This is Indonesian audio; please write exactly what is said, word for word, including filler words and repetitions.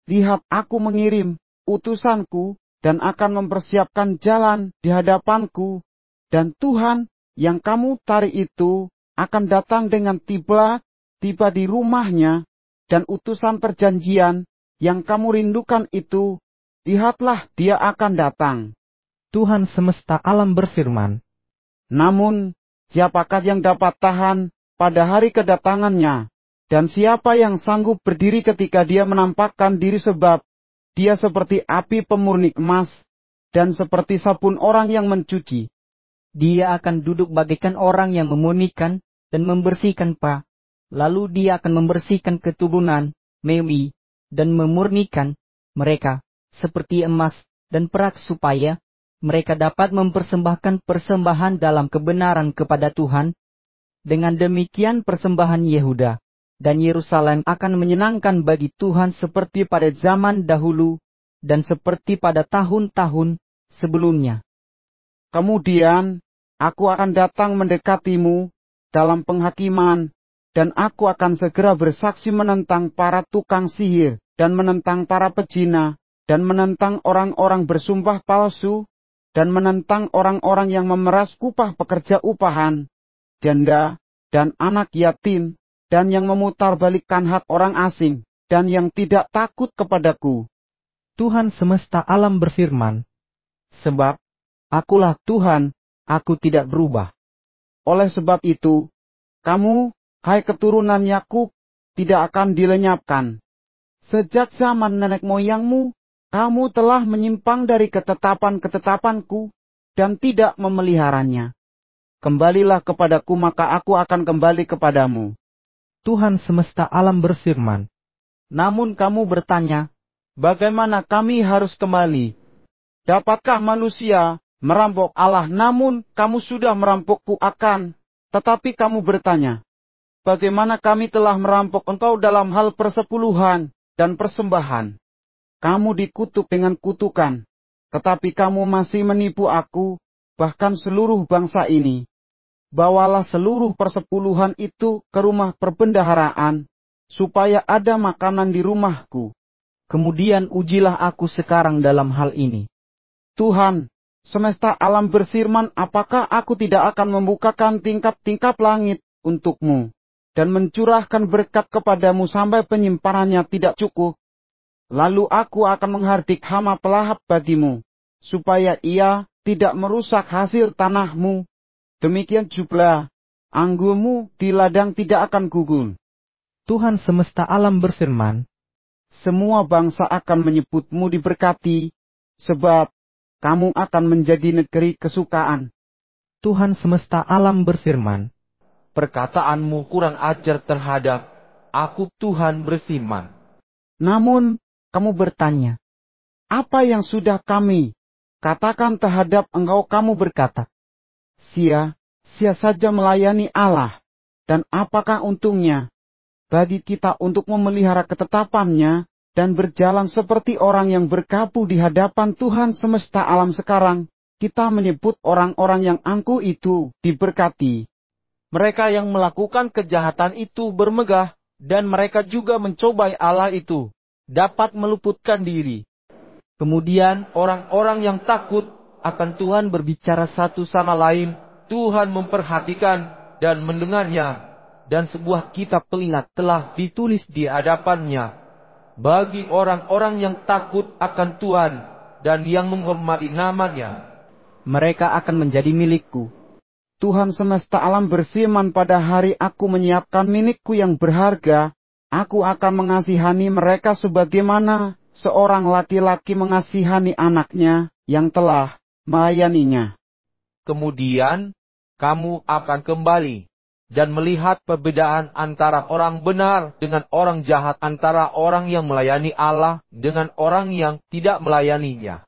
lihat aku mengirim utusanku dan akan mempersiapkan jalan di hadapanku, dan Tuhan yang kamu cari itu akan datang dengan tiba-tiba di rumahnya, dan utusan perjanjian yang kamu rindukan itu, lihatlah dia akan datang. Tuhan semesta alam berfirman, Namun, siapakah yang dapat tahan pada hari kedatangannya? Dan siapa yang sanggup berdiri ketika dia menampakkan diri, sebab dia seperti api pemurni emas, dan seperti sabun orang yang mencuci. Dia akan duduk bagaikan orang yang memurnikan dan membersihkan pa. Lalu dia akan membersihkan keturunan Lewi dan memurnikan mereka seperti emas dan perak, supaya mereka dapat mempersembahkan persembahan dalam kebenaran kepada Tuhan. Dengan demikian persembahan Yehuda dan Yerusalem akan menyenangkan bagi Tuhan seperti pada zaman dahulu dan seperti pada tahun-tahun sebelumnya. Kemudian, aku akan datang mendekatimu dalam penghakiman, dan aku akan segera bersaksi menentang para tukang sihir, dan menentang para pezina, dan menentang orang-orang bersumpah palsu, dan menentang orang-orang yang memeras upah pekerja upahan, janda, dan anak yatim, dan yang memutarbalikkan hak orang asing, dan yang tidak takut kepadaku. Tuhan semesta alam berfirman, Sebab, akulah Tuhan, aku tidak berubah. Oleh sebab itu, kamu, hai keturunan Yakub, tidak akan dilenyapkan. Sejak zaman nenek moyangmu, kamu telah menyimpang dari ketetapan-ketetapanku, dan tidak memeliharanya. Kembalilah kepadaku, maka aku akan kembali kepadamu. Tuhan semesta alam berfirman, Namun kamu bertanya, bagaimana kami harus kembali? Dapatkah manusia merampok Allah? Namun kamu sudah merampokku akan. Tetapi kamu bertanya, bagaimana kami telah merampok engkau dalam hal persepuluhan dan persembahan? Kamu dikutuk dengan kutukan, tetapi kamu masih menipu aku, bahkan seluruh bangsa ini. Bawalah seluruh persepuluhan itu ke rumah perbendaharaan, supaya ada makanan di rumahku. Kemudian ujilah aku sekarang dalam hal ini. Tuhan semesta alam berfirman, apakah aku tidak akan membukakan tingkap-tingkap langit untukmu, dan mencurahkan berkat kepadamu sampai penyimpanannya tidak cukup? Lalu aku akan menghardik hama pelahap bagimu, supaya ia tidak merusak hasil tanahmu. Demikian juga anggurmu di ladang tidak akan gugur. Tuhan semesta alam berfirman, Semua bangsa akan menyebutmu diberkati, sebab kamu akan menjadi negeri kesukaan. Tuhan semesta alam berfirman, Perkataanmu kurang ajar terhadap aku, Tuhan berfirman. Namun, kamu bertanya, apa yang sudah kami katakan terhadap engkau? Kamu berkata, sia-sia saja melayani Allah, dan apakah untungnya bagi kita untuk memelihara ketetapannya, dan berjalan seperti orang yang berkabung di hadapan Tuhan semesta alam? Sekarang, kita menyebut orang-orang yang angkuh itu diberkati. Mereka yang melakukan kejahatan itu bermegah, dan mereka juga mencobai Allah itu, dapat meluputkan diri. Kemudian orang-orang yang takut akan Tuhan berbicara satu sama lain, Tuhan memperhatikan dan mendengarnya, dan sebuah kitab peringat telah ditulis di hadapannya, bagi orang-orang yang takut akan Tuhan, dan yang menghormati namanya. Mereka akan menjadi milikku. Tuhan semesta alam berfirman, pada hari aku menyiapkan milikku yang berharga, aku akan mengasihani mereka sebagaimana seorang laki-laki mengasihani anaknya yang telah melayaninya. Kemudian, kamu akan kembali dan melihat perbedaan antara orang benar dengan orang jahat, antara orang yang melayani Allah dengan orang yang tidak melayaninya.